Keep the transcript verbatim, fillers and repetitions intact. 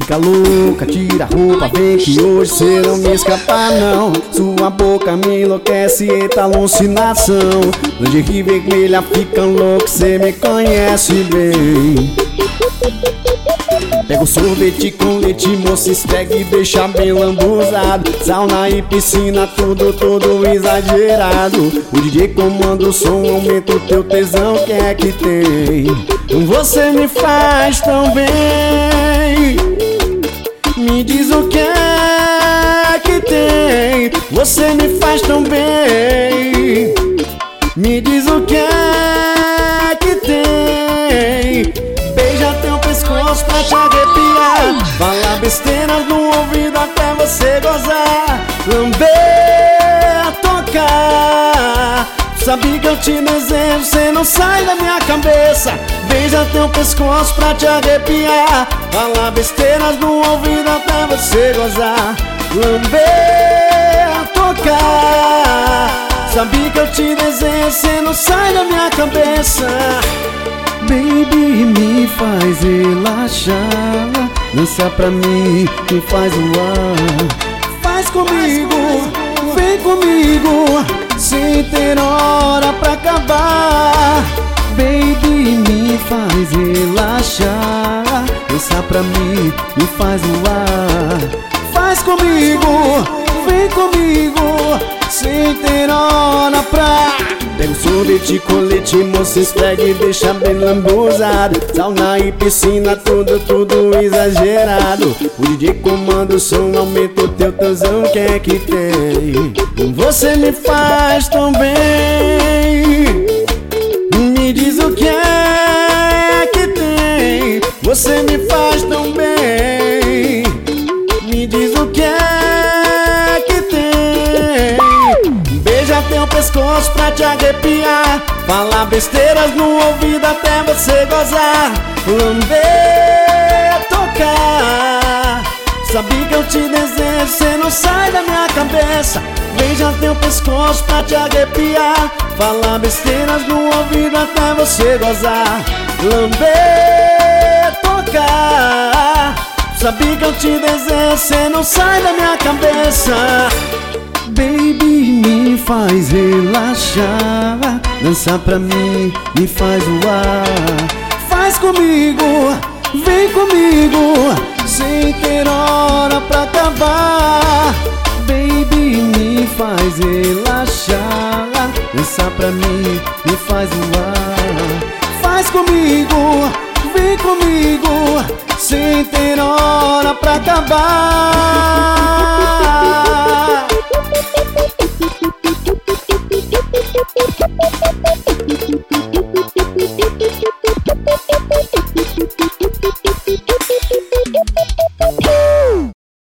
Fica louca, tira a roupa, vem que hoje cê não me escapa não. Sua boca me enlouquece, eita alucinação. Lingerie vermelha fica louco, cê me conhece bem. Pega o sorvete com leite, moça, esfrega e deixa bem lambuzado. Sauna e piscina, tudo, tudo exagerado. O D J comanda o som, aumenta o teu tesão, que é que tem? Você me faz tão bem. Me diz o que é que tem. Você me faz tão bem. Me diz o que é que tem. Beija teu pescoço pra te arrepiar. Fala besteiras no ouvido até você gozar. Lamber, tocar. Sabe que eu te desejo, cê não sai da minha cabeça. Beija teu pescoço pra te arrepiar. Fala besteiras no ouvido até você gozar. Lamber, tocar. Sabe que eu te desejo, cê não sai da minha cabeça. Baby, me faz relaxar. Dança pra mim, me faz voar. Faz comigo, vem comigo, sem ter hora pra acabar. Baby, me faz relaxar. Dança pra mim, me faz voar. Faz comigo, vem comigo, sem ter hora pra. Pega o sorvete com leite, moça, esfrega e deixa bem lambuzado. Sauna e piscina, tudo, tudo exagerado. O D J comanda o som, aumenta o teu tesão, que é que tem? Você me faz tão bem. Me diz o que é que tem. Você me faz tão bem. Me diz o que é que tem. Beija teu pescoço pra te arrepiar. Fala besteiras no ouvido até você gozar. Lamber, tocar. Sabe que eu te desejo, cê não sai da minha cabeça. Beija teu pescoço pra te arrepiar. Fala besteiras no ouvido até você gozar. Lamber, tocar. Sabe que eu te desejo, cê não sai da minha cabeça. Baby, me faz relaxar. Dança pra mim, me faz voar. Faz comigo, vem comigo, sem ter hora pra acabar. Baby, me faz relaxar. Dança pra mim, me faz voar. Faz comigo, vem comigo, sem ter hora pra acabar.